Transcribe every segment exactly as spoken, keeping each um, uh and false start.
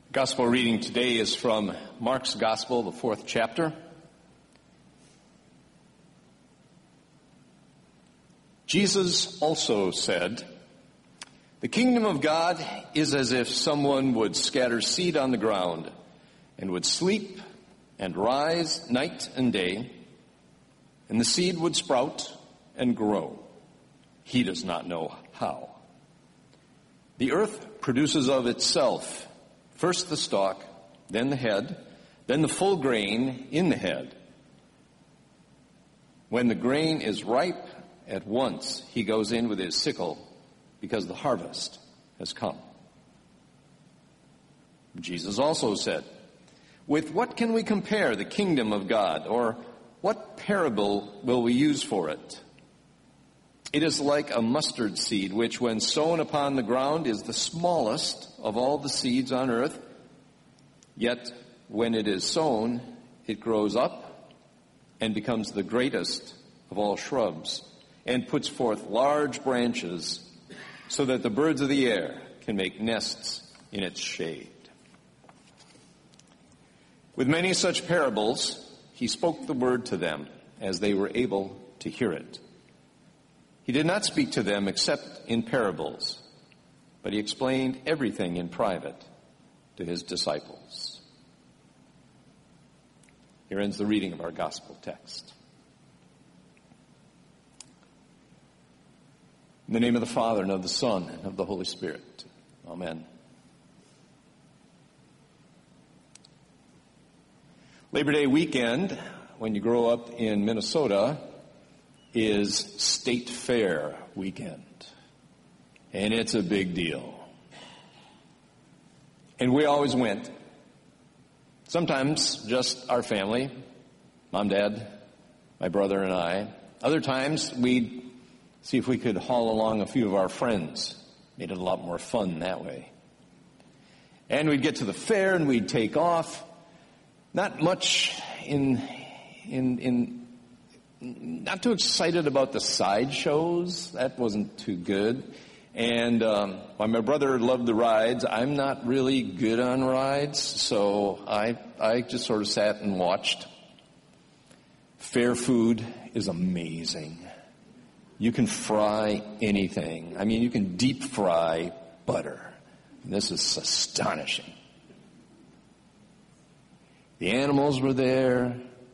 Gospel reading today is from Mark's Gospel, the fourth chapter. Jesus also said, "The kingdom of God is as if someone would scatter seed on the ground and would sleep and rise night and day, and the seed would sprout and grow. He does not know how. The earth produces of itself first the stalk, then the head, then the full grain in the head. When the grain is ripe, at once he goes in with his sickle, because the harvest has come." Jesus also said, "With what can we compare the kingdom of God, or what parable will we use for it? It is like a mustard seed, which when sown upon the ground is the smallest of all the seeds on earth. Yet when it is sown, it grows up and becomes the greatest of all shrubs, and puts forth large branches, so that the birds of the air can make nests in its shade." With many such parables, he spoke the word to them as they were able to hear it. He did not speak to them except in parables, but he explained everything in private to his disciples. Here ends the reading of our gospel text. In the name of the Father, and of the Son, and of the Holy Spirit. Amen. Labor Day weekend, when you grow up in Minnesota, is State Fair weekend. And it's a big deal. And we always went. Sometimes just our family, mom, dad, my brother, and I. Other times we'd see if we could haul along a few of our friends. Made it a lot more fun that way. And we'd get to the fair and we'd take off. Not much in, in, in, not too excited about the sideshows. That wasn't too good. And um, while my brother loved the rides, I'm not really good on rides, so I, I just sort of sat and watched. Fair food is amazing. You can fry anything. I mean, you can deep fry butter. This is astonishing. The animals were there.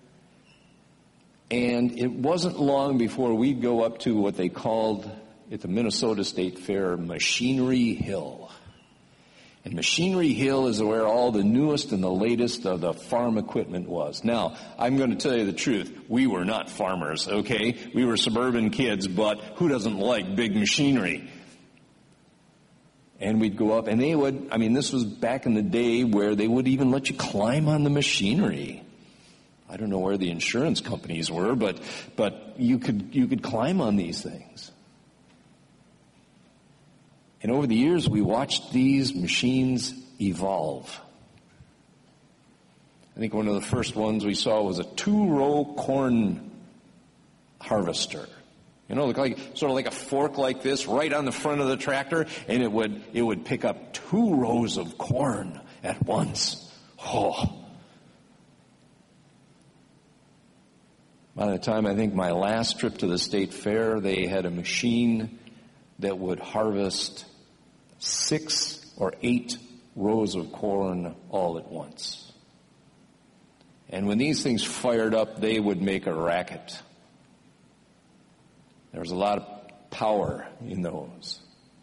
And it wasn't long before we'd go up to what they called at the Minnesota State Fair Machinery Hill. And Machinery Hill is where all the newest and the latest of the farm equipment was. Now, I'm going to tell you the truth. We were not farmers, okay? We were suburban kids, but who doesn't like big machinery? And we'd go up, and they would, I mean, this was back in the day where they would even let you climb on the machinery. I don't know where the insurance companies were, but but you could you could climb on these things. And over the years, we watched these machines evolve. I think one of the first ones we saw was a two-row corn harvester. You know, look like sort of like a fork like this, right on the front of the tractor, and it would it would pick up two rows of corn at once. Oh. By the time I think my last trip to the state fair, they had a machine that would harvest six or eight rows of corn all at once. And when these things fired up, they would make a racket. There was a lot of power in those.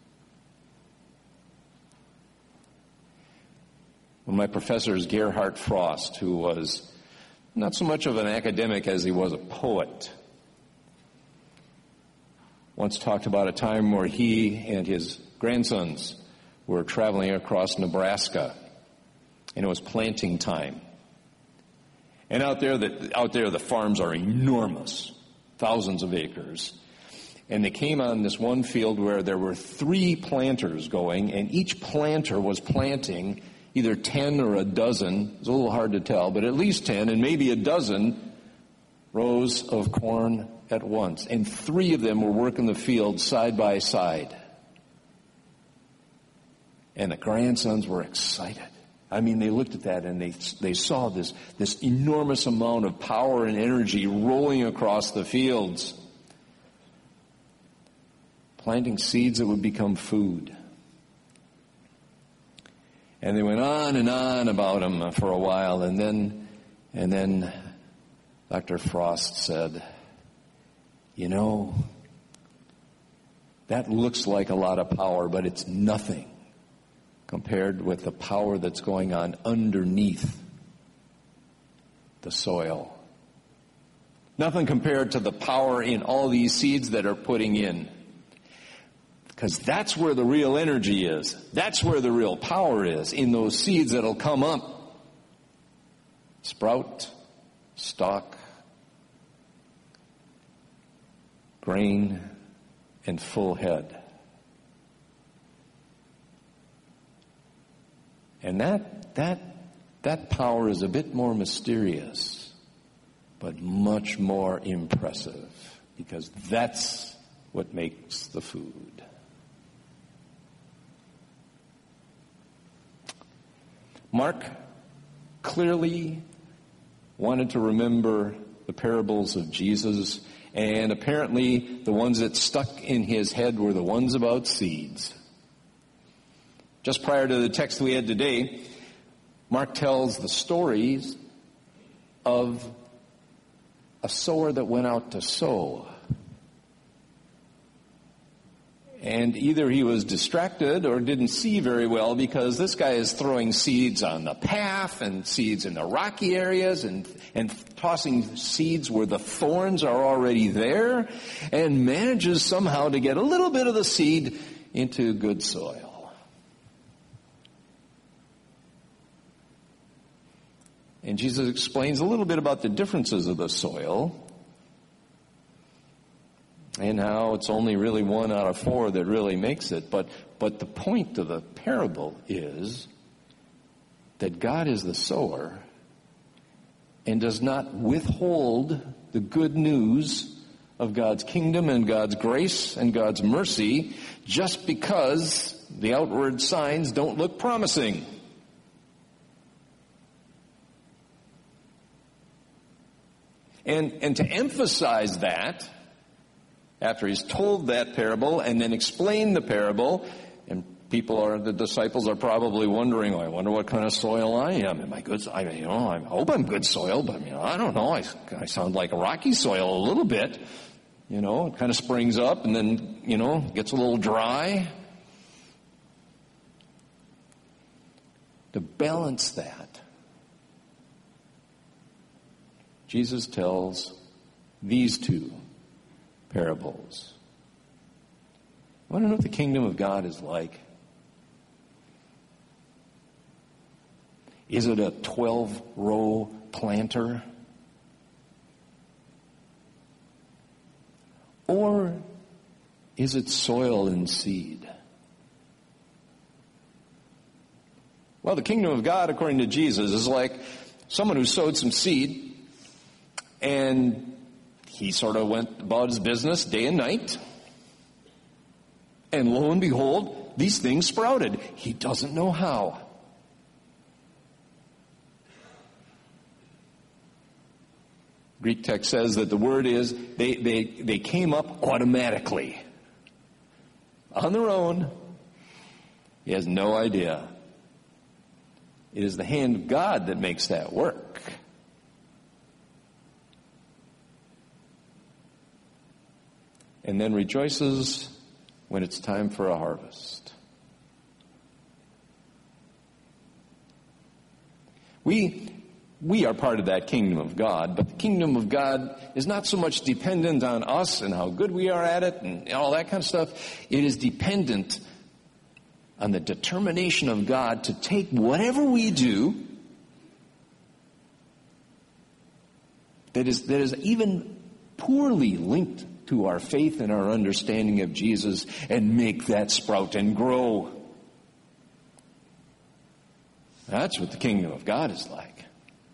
One of my professors, Gerhard Frost, who was not so much of an academic as he was a poet, once talked about a time where he and his grandsons were traveling across Nebraska, and it was planting time. And out there, the, out there the farms are enormous, thousands of acres. And they came on this one field where there were three planters going, and each planter was planting either ten or a dozen, it's a little hard to tell, but at least ten and maybe a dozen rows of corn at once. And three of them were working the field side by side. And the grandsons were excited. I mean, they looked at that and they they saw this, this enormous amount of power and energy rolling across the fields, planting seeds that would become food. And they went on and on about him for a while, and then, and then Doctor Frost said, you know, that looks like a lot of power, but it's nothing compared with the power that's going on underneath the soil. Nothing compared to the power in all these seeds that are putting in. Because that's where the real energy is. That's where the real power is, in those seeds that'll come up. Sprout, stalk, grain, and full head. And that, that, that power is a bit more mysterious, but much more impressive, because that's what makes the food. Mark clearly wanted to remember the parables of Jesus, and apparently the ones that stuck in his head were the ones about seeds. Just prior to the text we had today, Mark tells the stories of a sower that went out to sow. And either he was distracted or didn't see very well, because this guy is throwing seeds on the path and seeds in the rocky areas and, and tossing seeds where the thorns are already there, and manages somehow to get a little bit of the seed into good soil. And Jesus explains a little bit about the differences of the soil, and how it's only really one out of four that really makes it. But, but the point of the parable is that God is the sower and does not withhold the good news of God's kingdom and God's grace and God's mercy just because the outward signs don't look promising. And, and to emphasize that, after he's told that parable and then explained the parable, and people are, the disciples are probably wondering, oh, I wonder what kind of soil I am. Am I good? I, you know, I hope I'm good soil, but, you know, I don't know. I, I sound like a rocky soil a little bit. You know, it kind of springs up and then, you know, gets a little dry. To balance that, Jesus tells these two parables. Want to know what the kingdom of God is like? Is it a twelve-row planter? Or is it soil and seed? Well, the kingdom of God, according to Jesus, is like someone who sowed some seed, and he sort of went about his business day and night. And lo and behold, these things sprouted. He doesn't know how. Greek text says that the word is they, they, they came up automatically. On their own. He has no idea. It is the hand of God that makes that work. And then rejoices when it's time for a harvest. We, we are part of that kingdom of God, but the kingdom of God is not so much dependent on us and how good we are at it and all that kind of stuff. It is dependent on the determination of God to take whatever we do that is, that is even poorly linked to our faith and our understanding of Jesus, and make that sprout and grow. That's what the kingdom of God is like.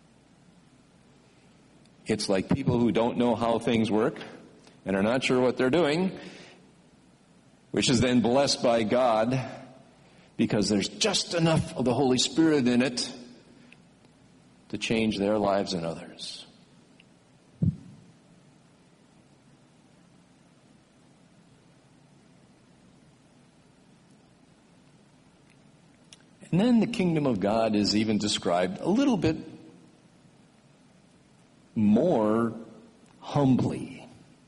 It's like people who don't know how things work and are not sure what they're doing, which is then blessed by God because there's just enough of the Holy Spirit in it to change their lives and others. And then the kingdom of God is even described a little bit more humbly.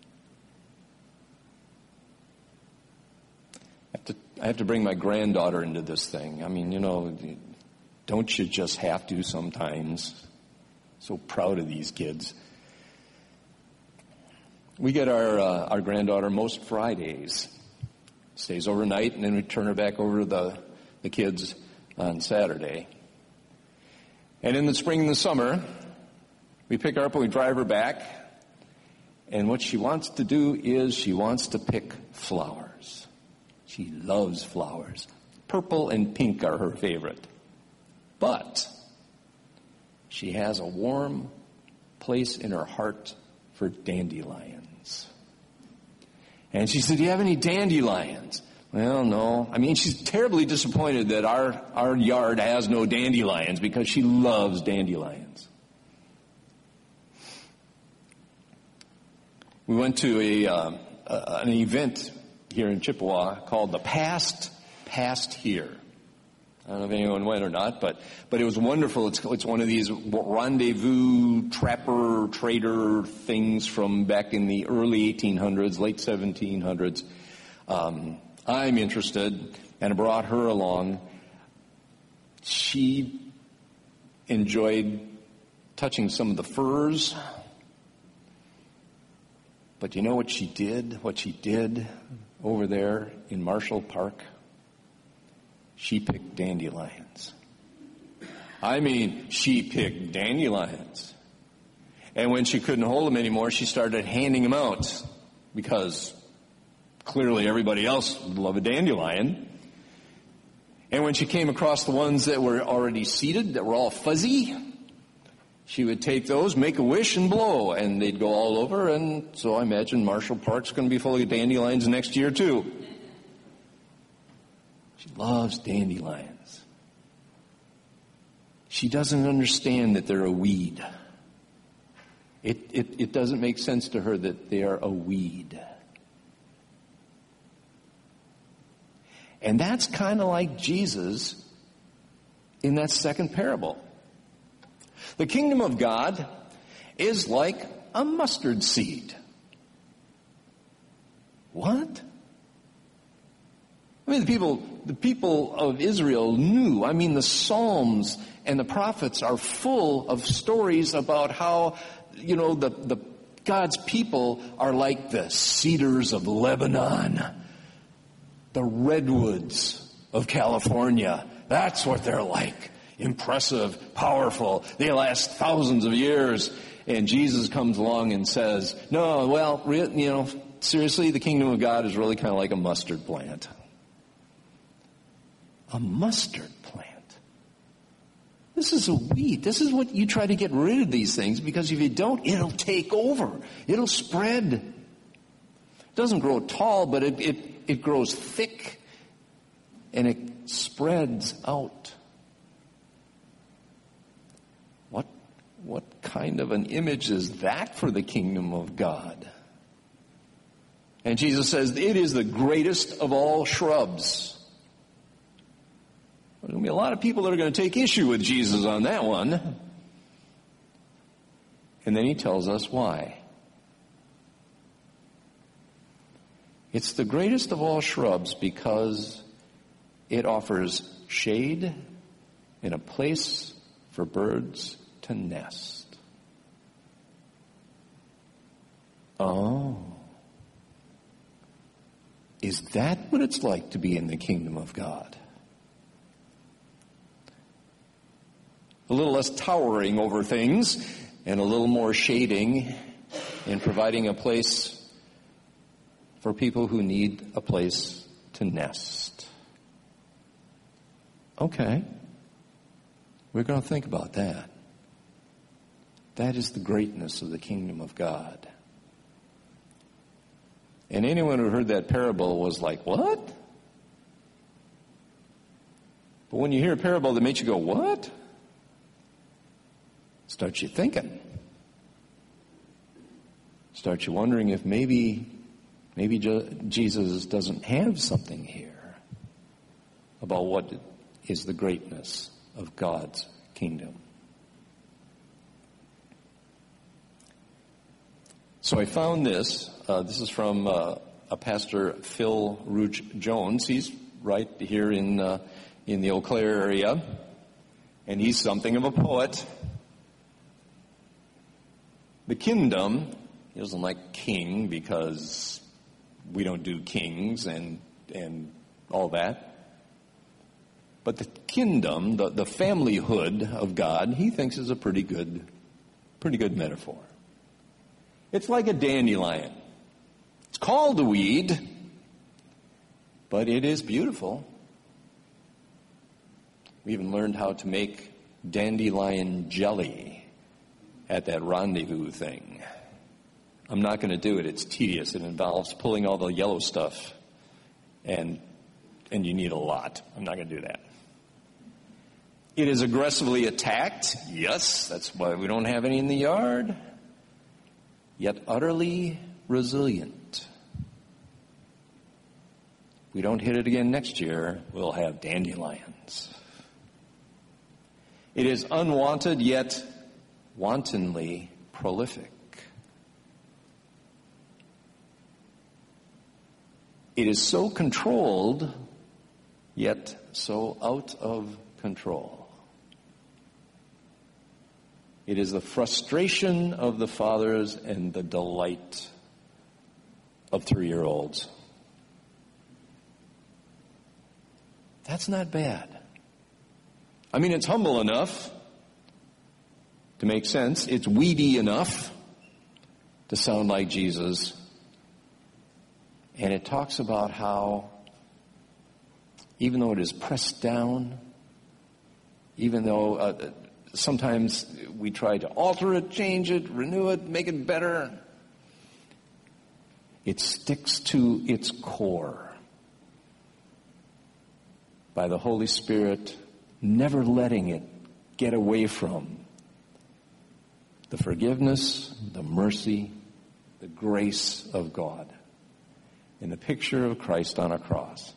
I have to, I have to bring my granddaughter into this thing. I mean, you know, don't you just have to sometimes? So proud of these kids. We get our uh, our granddaughter most Fridays. Stays overnight, and then we turn her back over to the, the kids on Saturday. And in the spring and the summer, we pick her up and we drive her back. And what she wants to do is she wants to pick flowers. She loves flowers. Purple and pink are her favorite. But she has a warm place in her heart for dandelions. And she said, "Do you have any dandelions?" Well, no. I mean, she's terribly disappointed that our, our yard has no dandelions because she loves dandelions. We went to a, uh, uh, an event here in Chippewa called The Past, Past Here. I don't know if anyone went or not, but but it was wonderful. It's it's one of these rendezvous trapper trader things from back in the early eighteen hundreds, late seventeen hundreds. Um, I'm interested, and I brought her along. She enjoyed touching some of the furs. But you know what she did? What she did over there in Marshall Park? She picked dandelions. I mean, she picked dandelions. And when she couldn't hold them anymore, she started handing them out because clearly everybody else would love a dandelion. And when she came across the ones that were already seeded, that were all fuzzy, she would take those, make a wish, and blow, and they'd go all over. And so I imagine Marshall Park's going to be full of dandelions next year, too. She loves dandelions. She doesn't understand that they're a weed. It, it, it doesn't make sense to her that they are a weed. And that's kind of like Jesus in that second parable. The kingdom of God is like a mustard seed. What? I mean, the people, the people of Israel knew. I mean, the Psalms and the prophets are full of stories about how, you know, the, the God's people are like the cedars of Lebanon, the redwoods of California. That's what they're like. Impressive, powerful. They last thousands of years. And Jesus comes along and says, no, well, you know, seriously, the kingdom of God is really kind of like a mustard plant. A mustard plant. This is a weed. This is what you try to get rid of these things, because if you don't, it'll take over. It'll spread. It doesn't grow tall, but it, it, it grows thick and it spreads out. What, what kind of an image is that for the kingdom of God? And Jesus says it is the greatest of all shrubs. There's going to be a lot of people that are going to take issue with Jesus on that one. And then he tells us why. It's the greatest of all shrubs because it offers shade and a place for birds to nest. Oh. Is that what it's like to be in the kingdom of God? A little less towering over things and a little more shading and providing a place for people who need a place to nest. Okay. We're going to think about that. That is the greatness of the kingdom of God. And anyone who heard that parable was like, what? But when you hear a parable that makes you go, what? Starts you thinking. Starts you wondering if maybe, maybe Jesus doesn't have something here about what is the greatness of God's kingdom. So I found this. Uh, this is from uh, a pastor, Phil Rouge Jones. He's right here in uh, in the Eau Claire area, and he's something of a poet. The kingdom, he doesn't like king because we don't do kings and and all that. But the kingdom, the, the familyhood of God, he thinks is a pretty good, pretty good metaphor. It's like a dandelion. It's called a weed, but it is beautiful. We even learned how to make dandelion jelly at that rendezvous thing. I'm not going to do it. It's tedious. It involves pulling all the yellow stuff, and and you need a lot. I'm not going to do that. It is aggressively attacked. Yes, that's why we don't have any in the yard. Yet utterly resilient. We don't hit it again next year, we'll have dandelions. It is unwanted yet wantonly prolific. It is so controlled yet so out of control. It is the frustration of the fathers and the delight of three-year-olds. That's not bad. I mean, it's humble enough to make sense. It's weedy enough to sound like Jesus. And it talks about how, even though it is pressed down, even though uh, sometimes we try to alter it, change it, renew it, make it better, it sticks to its core by the Holy Spirit never letting it get away from the forgiveness, the mercy, the grace of God in the picture of Christ on a cross.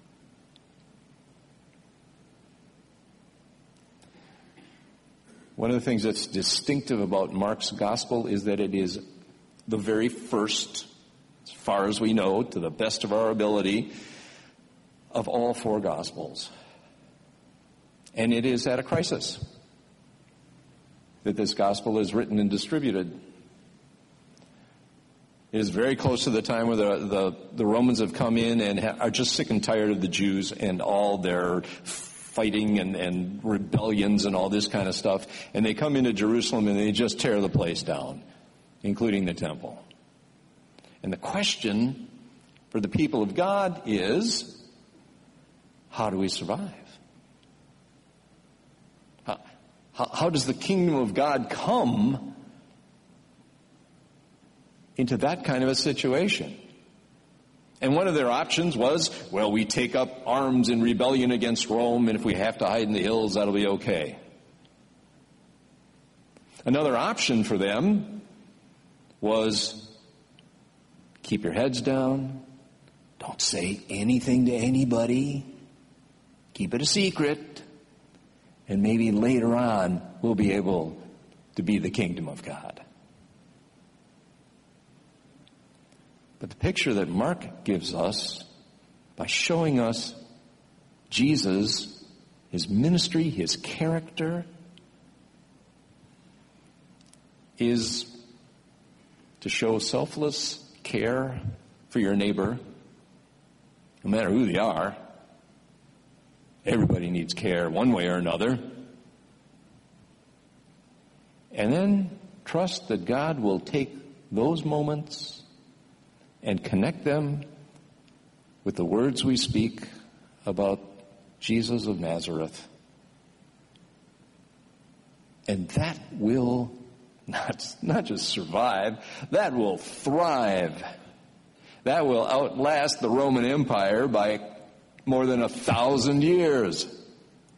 One of the things that's distinctive about Mark's gospel is that it is the very first, as far as we know, to the best of our ability, of all four gospels. And it is at a crisis that this gospel is written and distributed. It is very close to the time where the, the, the Romans have come in and ha- are just sick and tired of the Jews and all their fighting and, and rebellions and all this kind of stuff. And they come into Jerusalem and they just tear the place down, including the temple. And the question for the people of God is, how do we survive? How, how, how does the kingdom of God come into that kind of a situation? And one of their options was, well, we take up arms in rebellion against Rome, and if we have to hide in the hills, that'll be okay. Another option for them was, keep your heads down, don't say anything to anybody, keep it a secret, and maybe later on we'll be able to be the kingdom of God. But the picture that Mark gives us, by showing us Jesus, his ministry, his character, is to show selfless care for your neighbor, no matter who they are. Everybody needs care one way or another. And then trust that God will take those moments and connect them with the words we speak about Jesus of Nazareth. And that will not, not just survive, that will thrive. That will outlast the Roman Empire by more than a thousand years.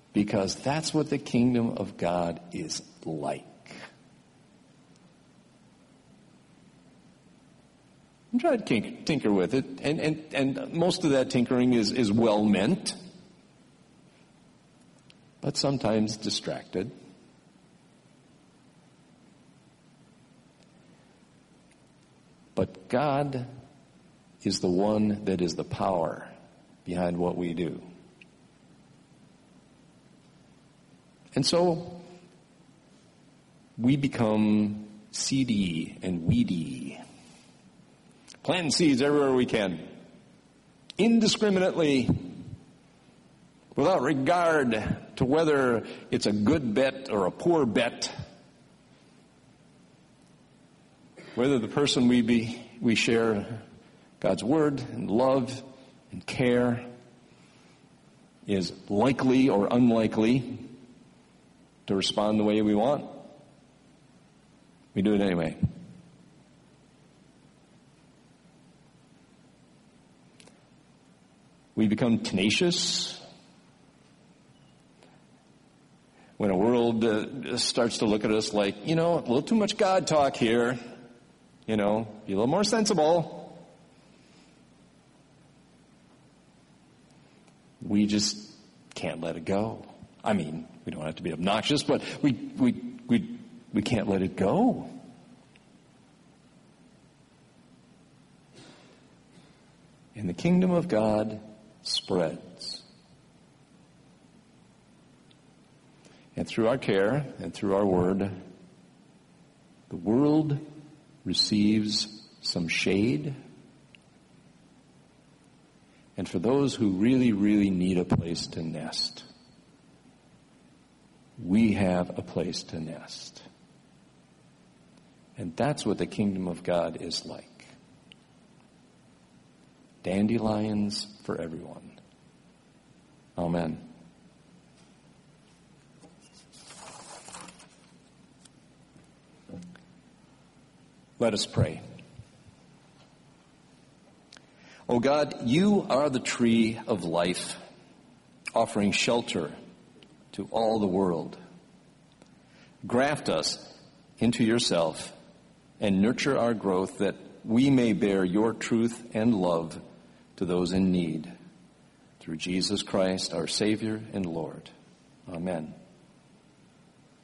Because that's what the kingdom of God is like. And try to tinker with it. And, and, and most of that tinkering is, is well meant, but sometimes distracted. But God is the one that is the power behind what we do. And so we become seedy and weedy, planting seeds everywhere we can, indiscriminately, without regard to whether it's a good bet or a poor bet, whether the person we be we share God's word and love and care is likely or unlikely to respond the way we want. We do it anyway. We become tenacious when a world uh, starts to look at us like, you know, a little too much God talk here. You know, be a little more sensible. We just can't let it go. I mean, we don't have to be obnoxious, but we we we we can't let it go. And the kingdom of God spreads. And through our care and through our word, the world receives some shade. And for those who really, really need a place to nest, we have a place to nest. And that's what the kingdom of God is like. Dandelions for everyone. Amen. Let us pray. O God, you are the tree of life, offering shelter to all the world. Graft us into yourself and nurture our growth that we may bear your truth and love to those in need. Through Jesus Christ, our Savior and Lord. Amen.